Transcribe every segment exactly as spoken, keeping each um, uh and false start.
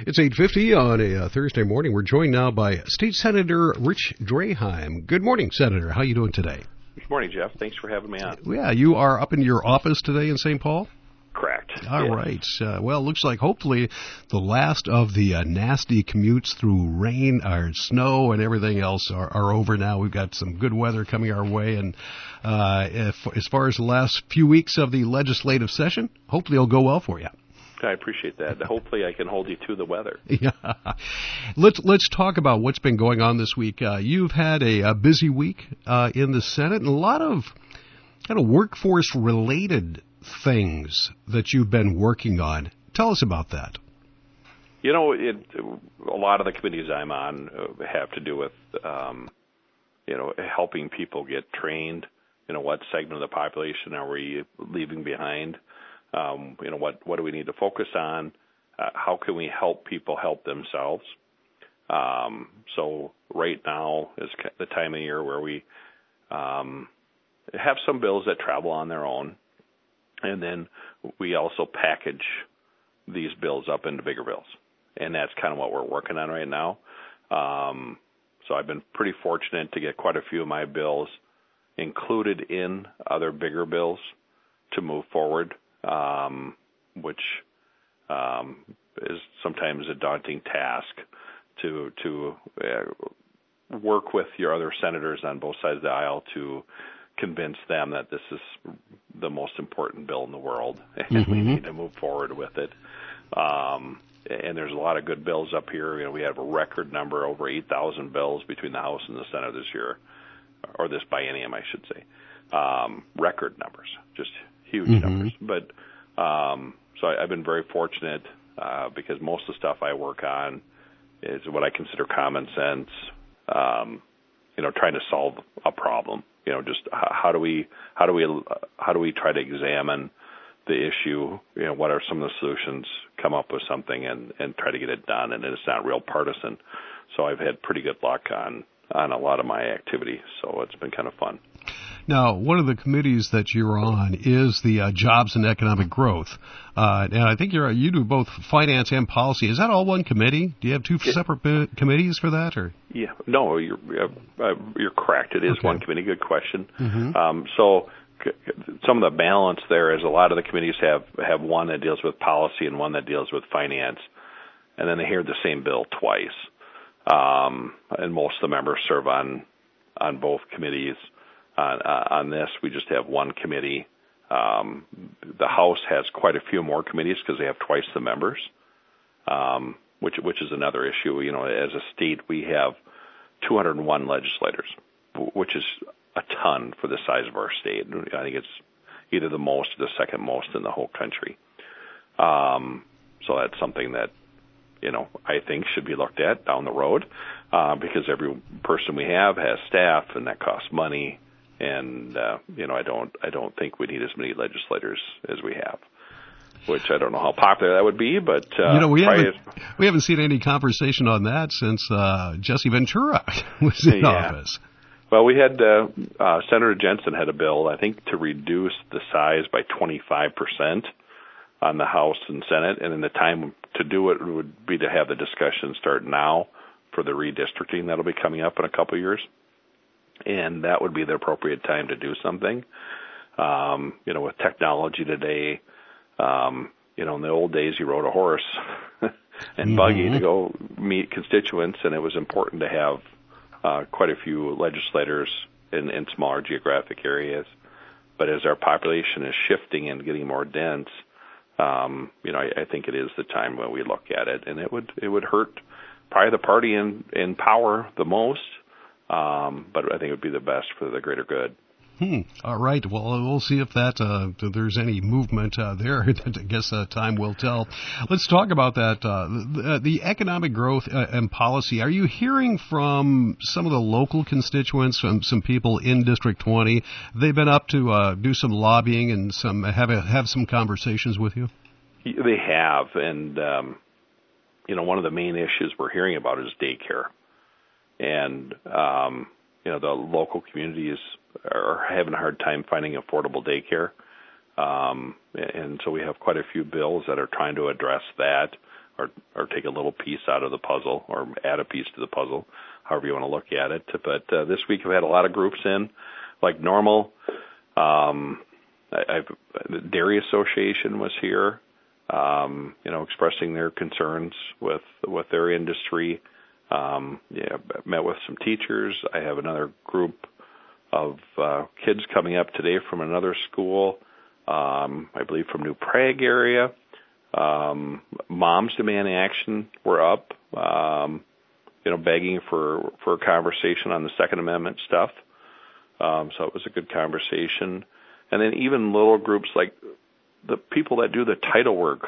It's eight fifty on a uh, Thursday morning. We're joined now by State Senator Rich Draheim. Good morning, Senator. How are you doing today? Good morning, Jeff. Thanks for having me on. Yeah, you are up in your office today in Saint Paul? Correct. All yes. right. Uh, well, it looks like hopefully the last of the uh, nasty commutes through rain or snow and everything else are, are over now. We've got some good weather coming our way. And uh, if, as far as the last few weeks of the legislative session, hopefully it'll go well for you. I appreciate that. Hopefully I can hold you to the weather. Yeah. Let's let's talk about what's been going on this week. Uh, you've had a, a busy week uh, in the Senate and a lot of kind of workforce-related things that you've been working on. Tell us about that. You know, it, a lot of the committees I'm on have to do with, um, you know, helping people get trained. You know, what segment of the population are we leaving behind? Um, you know, what, what do we need to focus on? Uh, how can we help people help themselves? Um, so right now is the time of year where we um, have some bills that travel on their own, and then we also package these bills up into bigger bills. And that's kind of what we're working on right now. Um, so I've been pretty fortunate to get quite a few of my bills included in other bigger bills to move forward. Um, which um, is sometimes a daunting task to to uh, work with your other senators on both sides of the aisle to convince them that this is the most important bill in the world and mm-hmm. we need to move forward with it. Um, and there's a lot of good bills up here. You know, we have a record number, over eight thousand bills between the House and the Senate this year, or this biennium, I should say. Um, record numbers, just huge mm-hmm. numbers. But um, so I, I've been very fortunate uh, because most of the stuff I work on is what I consider common sense. Um, you know, trying to solve a problem. You know, just how, how do we how do we how do we try to examine the issue? You know, what are some of the solutions? Come up with something and, and try to get it done. And it's not real partisan. So I've had pretty good luck on on a lot of my activity. So it's been kind of fun. Now, one of the committees that you're on is the uh, Jobs and Economic Growth, uh, and I think you're you do both finance and policy. Is that all one committee? Do you have two yeah. separate b- committees for that, or? Yeah, no, you're uh, you're correct. It is okay. one committee. Good question. Mm-hmm. Um, so c- some of the balance there is a lot of the committees have have one that deals with policy and one that deals with finance, and then they hear the same bill twice. Um, and most of the members serve on on both committees. On, uh, on this, we just have one committee. Um, the House has quite a few more committees because they have twice the members, um, which which is another issue. You know, as a state, we have two hundred one legislators, which is a ton for the size of our state. I think it's either the most or the second most in the whole country. Um, so that's something that, you know, I think should be looked at down the road uh, because every person we have has staff, and that costs money. And uh, you know, I don't, I don't think we need as many legislators as we have, which I don't know how popular that would be. But uh, you know, we haven't, as, we haven't seen any conversation on that since uh, Jesse Ventura was in yeah. office. Well, we had uh, uh, Senator Jensen had a bill, I think, to reduce the size by twenty-five percent on the House and Senate, and in the time to do it would be to have the discussion start now for the redistricting that'll be coming up in a couple of years. And that would be the appropriate time to do something. Um, you know, with technology today, um, you know, in the old days, you rode a horse and mm-hmm. buggy to go meet constituents, and it was important to have uh, quite a few legislators in, in smaller geographic areas. But as our population is shifting and getting more dense, um, you know, I, I think it is the time when we look at it, and it would it would hurt probably the party in, in power the most. Um, but I think it would be the best for the greater good. Hmm. All right. Well, we'll see if that uh, if there's any movement uh, there. I guess uh, time will tell. Let's talk about that. Uh, the, the economic growth uh, and policy. Are you hearing from some of the local constituents, from some people in District twenty? They've been up to uh, do some lobbying and some have a, have some conversations with you. They have, and um, you know, one of the main issues we're hearing about is daycare. And, um, you know, the local communities are having a hard time finding affordable daycare. Um, and so we have quite a few bills that are trying to address that. or or take a little piece out of the puzzle or add a piece to the puzzle, however you want to look at it. But uh, this week I've had a lot of groups in, like normal. Um, I, I've, the Dairy Association was here, um, you know, expressing their concerns with with their industry. Um, yeah, met with some teachers. I have another group of uh, kids coming up today from another school, um, I believe from New Prague area. Um, Moms Demanding Action were up, um, you know, begging for, for a conversation on the Second Amendment stuff. Um, so it was a good conversation. And then even little groups like the people that do the title work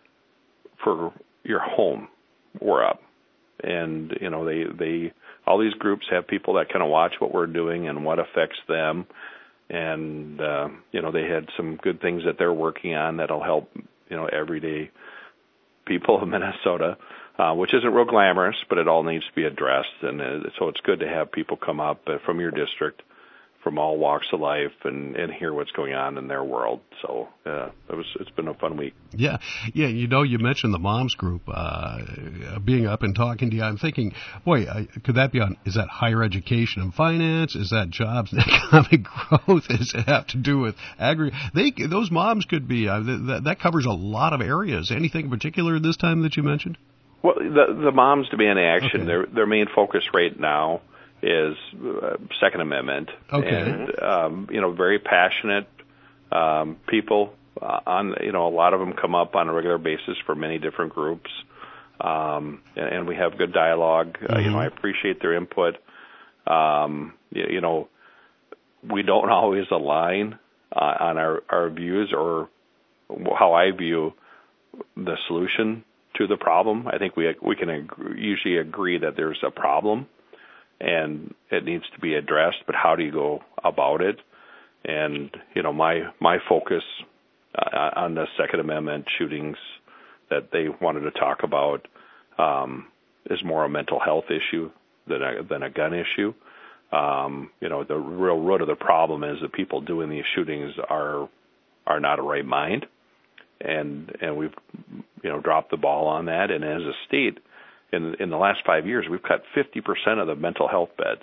for your home were up. And, you know, they, they, all these groups have people that kind of watch what we're doing and what affects them. And, uh, you know, they had some good things that they're working on that'll help, you know, everyday people of Minnesota, uh, which isn't real glamorous, but it all needs to be addressed. And uh, so it's good to have people come up uh, from your district, from all walks of life, and, and hear what's going on in their world. So uh, it was, it's been a fun week. Yeah, yeah. You know, you mentioned the moms group uh, being up and talking to you. I'm thinking, boy, I, could that be on? Is that higher education and finance? Is that jobs and economic growth? Does it have to do with agri? They those moms could be. Uh, that, that covers a lot of areas. Anything in particular this time that you mentioned? Well, the the Moms Demanding Action. Okay. Their their main focus right now is uh, Second Amendment, okay. and um, you know, very passionate um, people. Uh, on you know, a lot of them come up on a regular basis for many different groups, um, and, and we have good dialogue. Mm-hmm. Uh, you know, I appreciate their input. Um, you, you know, we don't always align uh, on our, our views or how I view the solution to the problem. I think we we can agree, usually agree that there's a problem and it needs to be addressed, but how do you go about it? And, you know, my, my focus uh, on the Second Amendment shootings that they wanted to talk about um, is more a mental health issue than a, than a gun issue. Um, you know, the real root of the problem is the people doing these shootings are are not a right mind, and and we've, you know, dropped the ball on that. And as a state, in in the last five years, we've cut fifty percent of the mental health beds.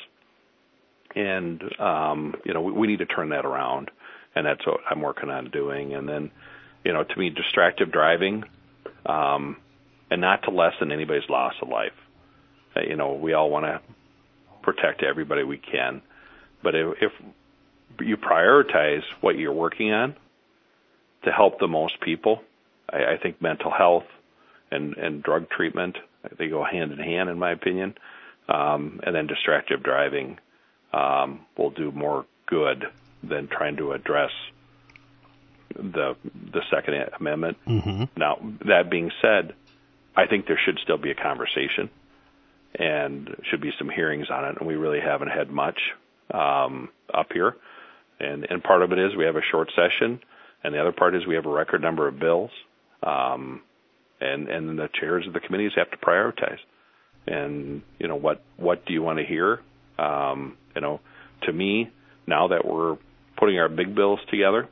And, um, you know, we, we need to turn that around, and that's what I'm working on doing. And then, you know, to me, distracted driving, um, and not to lessen anybody's loss of life. Uh, you know, we all want to protect everybody we can. But if, if you prioritize what you're working on to help the most people, I, I think mental health and, and drug treatment, they go hand in hand, in my opinion. Um, and then distracted driving um, will do more good than trying to address the the Second Amendment. Mm-hmm. Now, that being said, I think there should still be a conversation and should be some hearings on it, and we really haven't had much um, up here. And, and part of it is we have a short session, and the other part is we have a record number of bills, um, and and the chairs of the committees have to prioritize. And, you know, what, what do you want to hear? Um, you know, to me, now that we're putting our big bills together,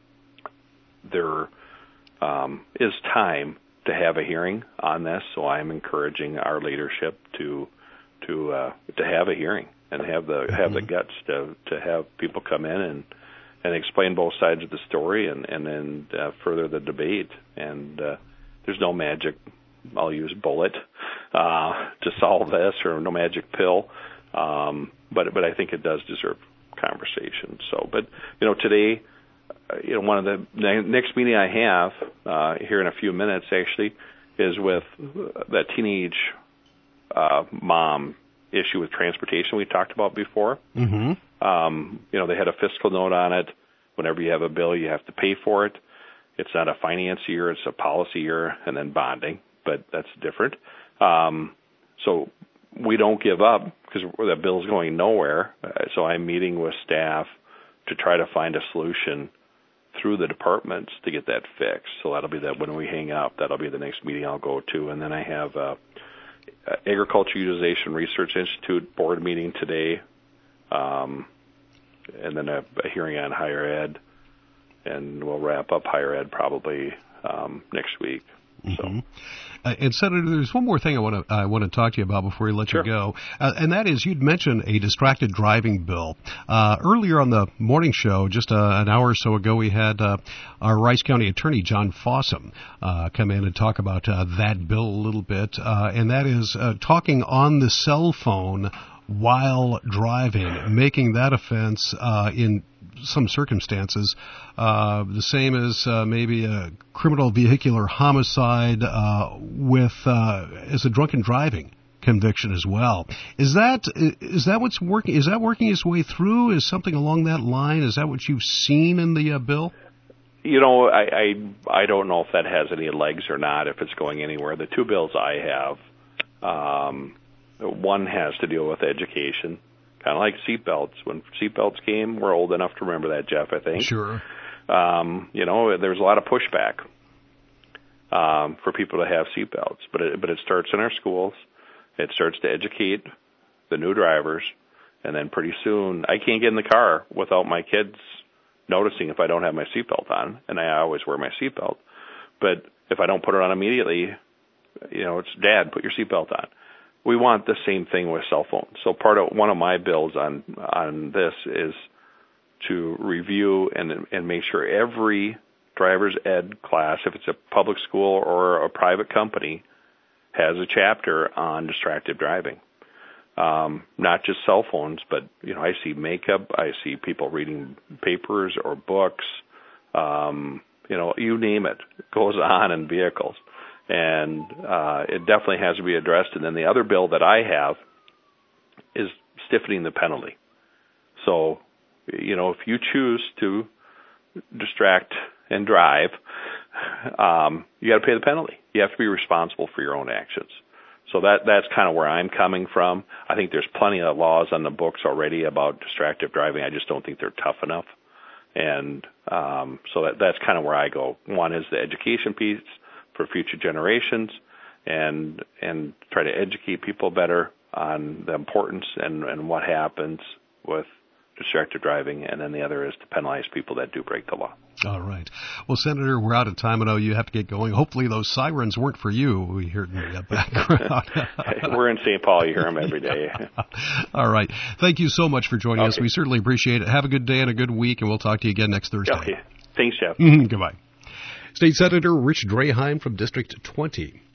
there um, is time to have a hearing on this. So I'm encouraging our leadership to to uh, to have a hearing and have the have the guts to to have people come in and and explain both sides of the story and and then uh, further the debate. And uh, there's no magic, I'll use bullet uh, to solve this, or no magic pill. Um, but but I think it does deserve conversation. So, but you know, today, uh, you know, one of the ne- next meeting I have uh, here in a few minutes actually is with that teenage uh, mom issue with transportation we talked about before. Mm-hmm. Um, you know, they had a fiscal note on it. Whenever you have a bill, you have to pay for it. It's not a finance year; it's a policy year, and then bonding. But that's different. Um, so we don't give up because the bill's going nowhere. Uh, so I'm meeting with staff to try to find a solution through the departments to get that fixed. So that'll be that when we hang up, that'll be the next meeting I'll go to. And then I have uh, Agriculture Utilization Research Institute board meeting today, um, and then a, a hearing on higher ed, and we'll wrap up higher ed probably um, next week. Mm-hmm. Uh, and Senator, there's one more thing I want to I want to talk to you about before we let Sure. you go, uh, and that is you'd mentioned a distracted driving bill uh, earlier on the morning show. Just uh, an hour or so ago, we had uh, our Rice County Attorney John Fossum uh, come in and talk about uh, that bill a little bit, uh, and that is uh, talking on the cell phone while driving, making that offense uh, in some circumstances uh, the same as uh, maybe a criminal vehicular homicide uh, with uh, as a drunken driving conviction as well. Is that is that what's working? Is that working its way through? Is something along that line? Is that what you've seen in the uh, bill? You know, I, I I don't know if that has any legs or not. If it's going anywhere, the two bills I have, um, one has to deal with education. Kind of like seatbelts. When seatbelts came, we're old enough to remember that, Jeff, I think. Sure. Um, you know, there's a lot of pushback um, for people to have seatbelts. But it, but it starts in our schools. It starts to educate the new drivers. And then pretty soon, I can't get in the car without my kids noticing if I don't have my seatbelt on. And I always wear my seatbelt. But if I don't put it on immediately, you know, it's, Dad, put your seatbelt on. We want the same thing with cell phones. So part of one of my bills on on this is to review and and make sure every driver's ed class, if it's a public school or a private company, has a chapter on distracted driving. Um, not just cell phones, but you know, I see makeup, I see people reading papers or books. Um, you know, you name it, it goes on in vehicles. And uh, it definitely has to be addressed. And then the other bill that I have is stiffening the penalty. So, you know, if you choose to distract and drive, um, you got to pay the penalty. You have to be responsible for your own actions. So that that's kind of where I'm coming from. I think there's plenty of laws on the books already about distracted driving. I just don't think they're tough enough. And um, so that that's kind of where I go. One is the education piece for future generations, and and try to educate people better on the importance and, and what happens with distracted driving, and then the other is to penalize people that do break the law. All right. Well, Senator, we're out of time. I know you have to get going. Hopefully those sirens weren't for you. We heard in the background. We're in Saint Paul. You hear them every day. All right. Thank you so much for joining okay. us. We certainly appreciate it. Have a good day and a good week, and we'll talk to you again next Thursday. Okay. Thanks, Jeff. Mm-hmm. Goodbye. State Senator Rich Draheim from District twenty.